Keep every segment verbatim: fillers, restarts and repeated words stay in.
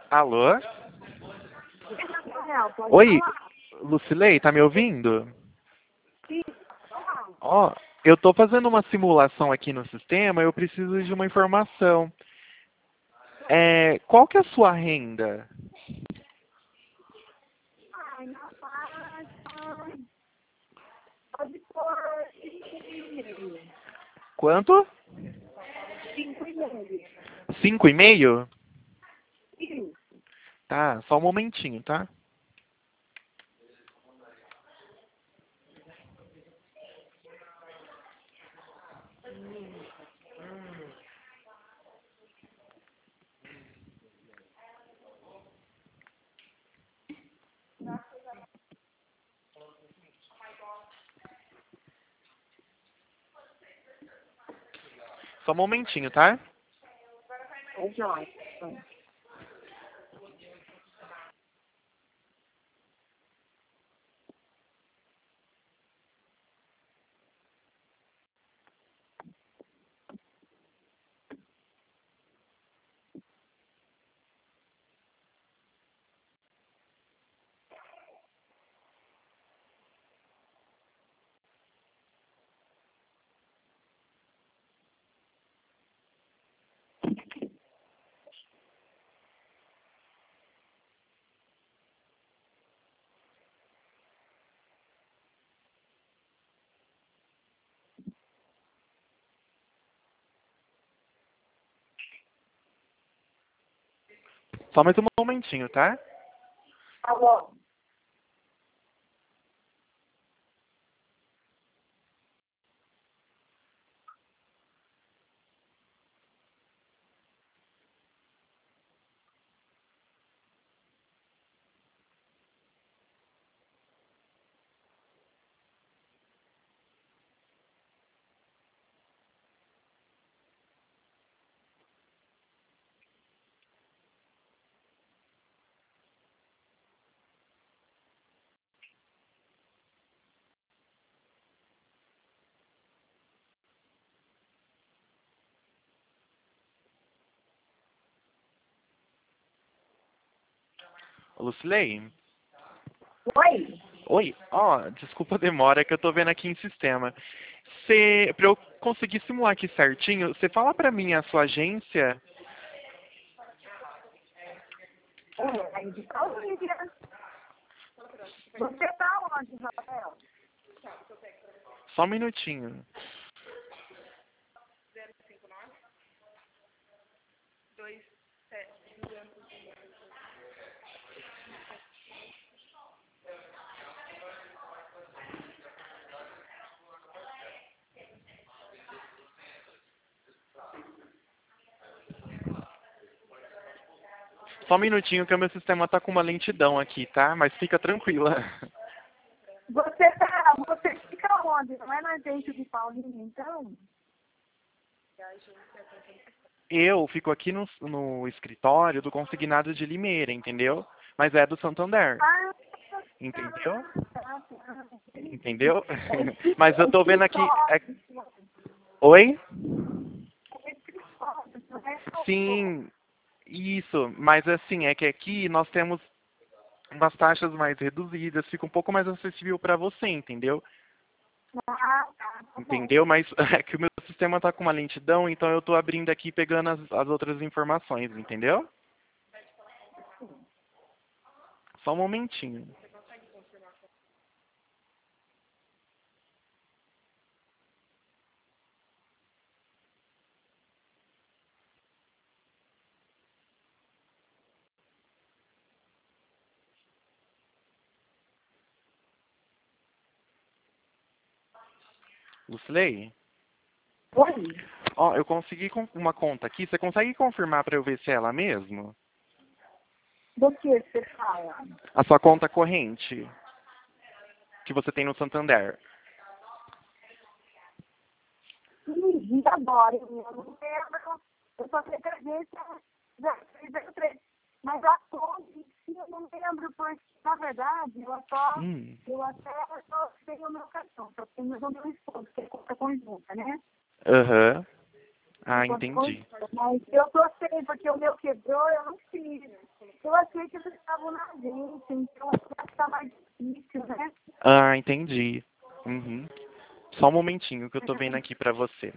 Alô? Rafael, pode Oi, falar. Lucilei, tá me ouvindo? Sim, falar. Ó, eu tô fazendo uma simulação aqui no sistema, eu preciso de uma informação. É, qual que é a sua renda? Ai, na faixa, pode pôr cinco e meio. Quanto? Cinco e meio. Cinco e meio? Isso. Tá, só um momentinho, tá? Só um momentinho, tá? É jóia. Só mais um momentinho, tá? Tá bom. Ô, Lucilei? Oi? Oi, ó, desculpa a demora, é que eu tô vendo aqui em sistema. Você, pra eu conseguir simular aqui certinho, você fala pra mim a sua agência? É, aí de Paulínia. Você tá onde, Rafael? Só um minutinho. Só um minutinho que o meu sistema tá com uma lentidão aqui, tá? Mas fica tranquila. Você tá, você fica onde? Não é na agência de Paulínia, então? Eu fico aqui no, no escritório do Consignado de Limeira, entendeu? Mas é do Santander, Ah, entendeu? tá, tá. Entendeu? É escri- Mas eu é tô vendo aqui... é- escritório. Oi? É escritório, não é só. Sim, isso. Mas assim, é que aqui nós temos umas taxas mais reduzidas, fica um pouco mais acessível para você, entendeu? Ah, tá, tá bom. Entendeu? Mas é que o meu sistema tá com uma lentidão, então eu tô abrindo aqui e pegando as, as outras informações, entendeu? Só um momentinho. Lucilei? Oi? Ó, eu consegui com- uma conta aqui. Você consegue confirmar para eu ver se é ela mesmo? Do que você fala? A sua conta corrente que você tem no Santander. Sim, agora, eu não lembro. Eu só sei que a agência já fez o três. Mas a conta em si eu não lembro, porque, na verdade, eu só, Hum. eu até só tenho o meu cartão, só tenho o meu esposo, que é conta conjunta, né? Aham. É Ah, conta entendi. conjunta. Mas eu tô sem, porque o meu quebrou, eu não fiz. Eu achei que eles estavam na agência, então acho que tá mais difícil, né? Ah, entendi. Uhum. Só um momentinho que eu tô vendo aqui pra você.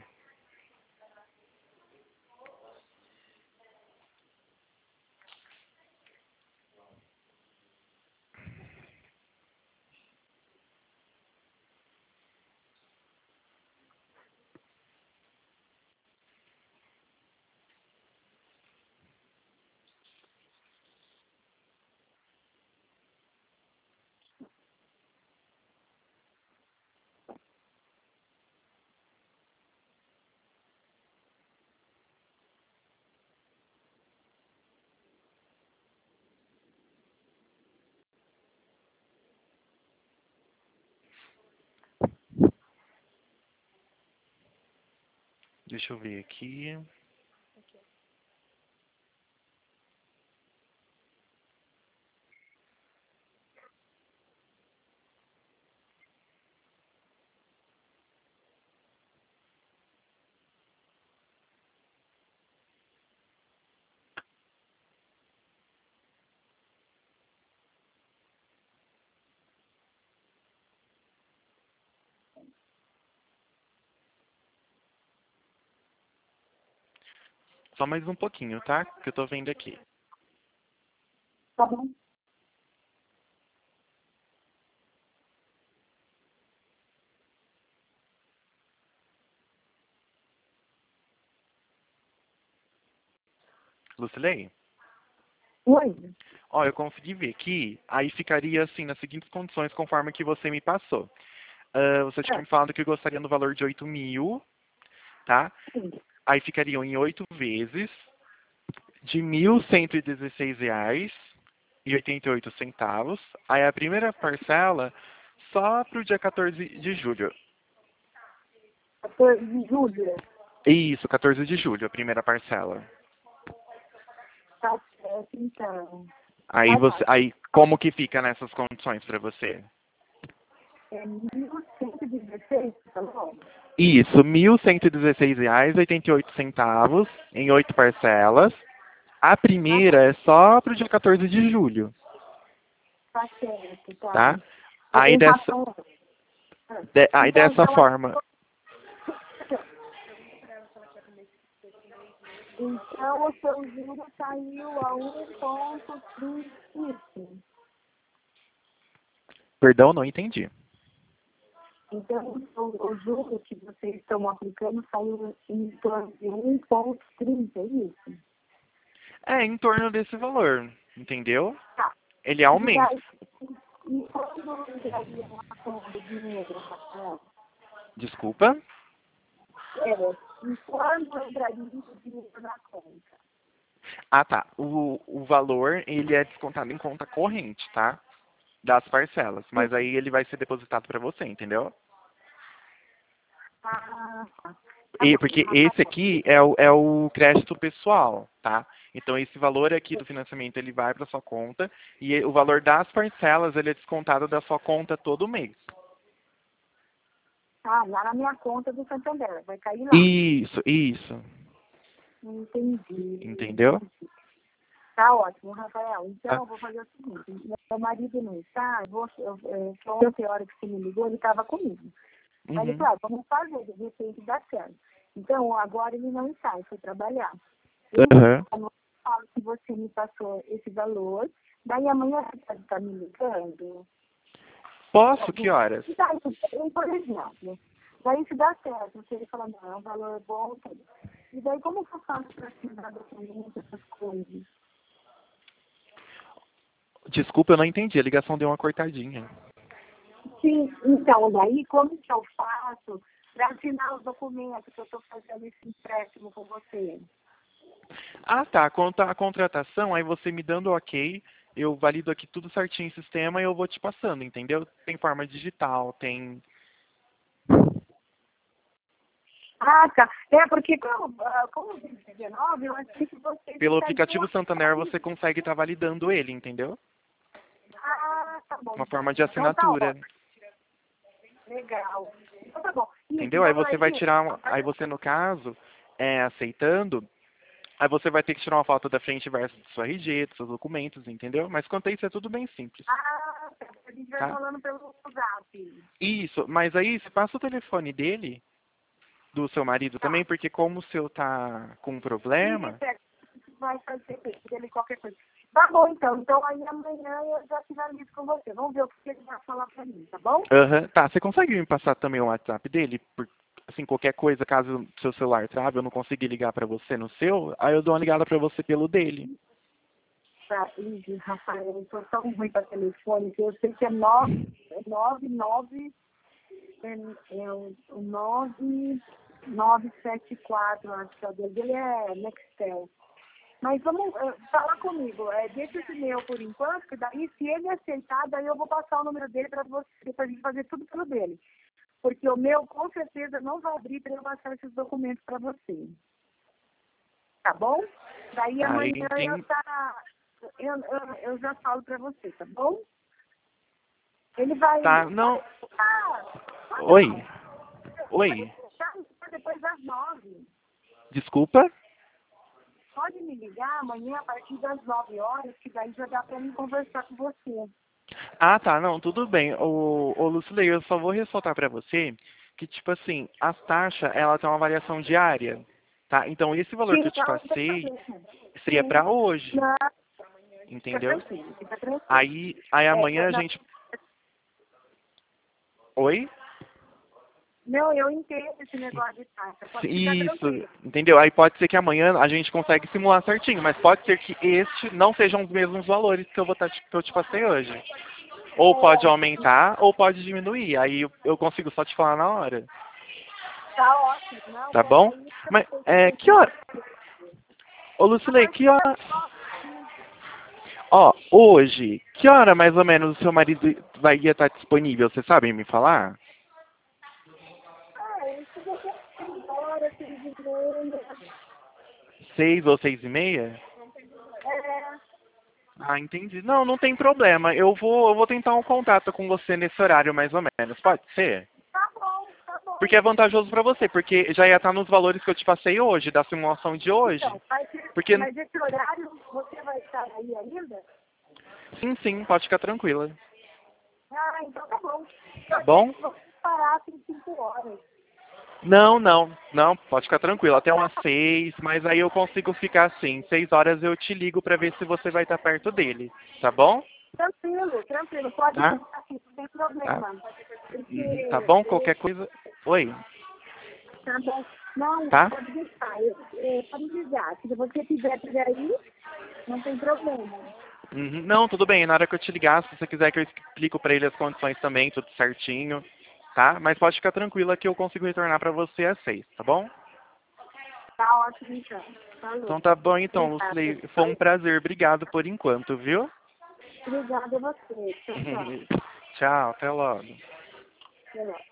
Deixa eu ver aqui. Só mais um pouquinho, tá? Que eu tô vendo aqui. Tá bom? Lucilei? Oi. Ó, eu consegui ver aqui, aí ficaria assim, nas seguintes condições, conforme que você me passou. Ah, você tinha É, me falado que gostaria no valor de oito mil, tá? sim. Aí ficariam em oito vezes de mil cento e dezesseis reais e oitenta e oito centavos. Aí a primeira parcela só para o dia quatorze de julho. quatorze de julho. Isso, quatorze de julho, a primeira parcela. Tá certo, então. Aí Tá você, bom. aí como que fica nessas condições para você? É mil cento e dezesseis, tá bom? Isso, mil cento e dezesseis reais e oitenta e oito centavos em oito parcelas. A Tá bom. primeira é só para o dia quatorze de julho, Tá certo, tá. tá? Aí Em dessa, relação. Ah, de- aí então, dessa então, a- forma, então o seu juro saiu a um ponto trinta isso. perdão, não entendi. Então, o, o juro que vocês estão aplicando saiu em torno de um ponto trinta, é isso? É em torno desse valor, entendeu? Tá. Ele é um E mês. daí, e quando entraria na conta do dinheiro, Rafael? Desculpa. É, e quando entraria o dinheiro na conta? Ah, tá. O, o valor, ele é descontado em conta corrente, tá? Das parcelas. Mas Sim. aí ele vai ser depositado para você, entendeu? Ah, tá. Tá E, bom, porque esse Rafael. aqui é o, é o crédito pessoal, tá? Então esse valor aqui do financiamento ele vai para sua conta e o valor das parcelas ele é descontado da sua conta todo mês. Ah, lá na minha conta do Santander, vai cair lá. Isso, isso. Entendi. Entendeu? Tá ótimo, Rafael. Então, Tá. eu vou fazer o seguinte. Meu marido não está, eu vou, eu, eu, ontem, a hora que você me ligou, ele estava comigo. Aí ele Uhum. falou, ah, vamos fazer, de repente dá certo. Então, agora ele não está, ele foi trabalhar. Eu Uhum. falo que você me passou esse valor, daí amanhã você pode estar me ligando. Posso? Que horas? E daí, eu, por exemplo, daí se dá certo, se ele falar, não, é um valor bom, tá. E daí como que eu faço para assinar documento, essas coisas? Desculpa, eu não entendi. A ligação deu uma cortadinha. Sim, então, daí como que eu faço para assinar os documentos que eu estou fazendo esse empréstimo com você? Ah, tá. Quanto à contratação, aí você me dando ok, eu valido aqui tudo certinho em sistema e eu vou te passando, entendeu? Tem forma digital, tem. Ah, tá. É, porque como, ah, como dezenove, eu achei que vocês Pelo estariam... aplicativo Santander você consegue estar validando ele, entendeu? Ah, tá bom. Uma forma de Então tá assinatura, ótimo. Legal. Então tá bom. Isso, entendeu? Aí então você vai aí... tirar, uma- aí você no caso, é, aceitando, Aí você vai ter que tirar uma foto da frente e verso do seu R G, dos seus documentos, entendeu? Mas quanto a isso é tudo bem simples. Ah, a gente vai Tá? falando pelo zap. Isso, mas aí você passa o telefone dele, do seu marido Tá. também, porque como o seu tá com um problema... Isso vai fazer dele qualquer coisa. Tá bom, então. Então aí amanhã eu já finalizo com você. Vamos ver o que ele vai falar pra mim, tá bom? Aham, tá. Você consegue me passar também o WhatsApp dele? Por, assim, qualquer coisa, caso o seu celular trave, eu não conseguir ligar pra você no seu, aí eu dou uma ligada pra você pelo dele. Tá, Ih, Rafael, eu tô tão ruim pra telefone que eu sei que é nove, é nove, nove, é, é o, o nove, nove sete quatro, acho que é o dele. Ele é Nextel. Mas vamos, é, fala comigo, é, deixa esse meu por enquanto, que daí se ele aceitar, daí eu vou passar o número dele pra você, pra gente fazer tudo pelo dele. Porque o meu, com certeza, não vai abrir para eu passar esses documentos para você. Tá bom? Daí Ah, amanhã tem... eu, tá, eu, eu, eu já falo para você, tá bom? Ele vai... Tá, não... Ah, Oi? Oi? depois das nove. Desculpa? Pode me ligar amanhã a partir das nove horas, que daí já dá para mim conversar com você. Ah, tá, não, tudo bem. Ô, ô Lucilei, eu só vou ressaltar pra você que, tipo assim, as taxas, ela tem uma variação diária, tá? Então, esse valor Sim, que eu te então, não tem passei problema. seria Sim. pra hoje, Não, fica entendeu? tranquilo, fica tranquilo. Aí, aí amanhã É, a não, gente... Oi? não, eu entendo esse negócio de taxa. Pode ficar Isso, tranquilo. entendeu? Aí pode ser que amanhã a gente consegue simular certinho, mas pode ser que este não sejam os mesmos valores que eu, vou tá, que eu te passei hoje. Ou pode aumentar, ou pode diminuir. Aí eu, eu consigo só te falar na hora. Tá ótimo, não, Tá é, bom? é isso Mas, que eu é, que preciso. hora... Ô, Lucilei, que hora... Ó, hoje, que hora mais ou menos o seu marido vai estar disponível? Você sabe me falar? Ah, isso você vai embora, seis e meia. Seis ou seis e meia? É, Ah, entendi. Não, não tem problema. Eu vou, eu vou tentar um contato com você nesse horário mais ou menos. Pode ser? tá bom, tá bom. Porque é vantajoso pra você, porque já ia estar nos valores que eu te passei hoje, da simulação de hoje. Então, mas, esse- Porque, mas esse horário você vai estar aí ainda? sim, sim, pode ficar tranquila. Ah, então tá bom. Tá Eu bom? vou parar em cinco horas. Não, não, não, pode ficar tranquilo. Até umas seis, mas aí eu consigo ficar assim. Seis horas eu te ligo pra ver se você vai estar perto dele. Tá bom? Tranquilo, tranquilo. Pode Tá? ficar aqui, não tem Tá, problema. Uhum, Porque tá bom? eu, Qualquer coisa. Oi, tá bom. Não, tá? pode deixar. Eu, eu, pode ligar. Se você quiser por aí, não tem problema. Uhum, não, tudo bem. Na hora que eu te ligar, se você quiser que eu explico pra ele as condições também, tudo certinho, tá? Mas pode ficar tranquila que eu consigo retornar pra você às seis, tá bom? Tá ótimo, então. Falou. Então tá bom, então, Obrigada. Lucilei. Foi um prazer. Obrigado por enquanto, viu? Obrigada a você. Tchau, tchau. Tchau, até logo. Até logo.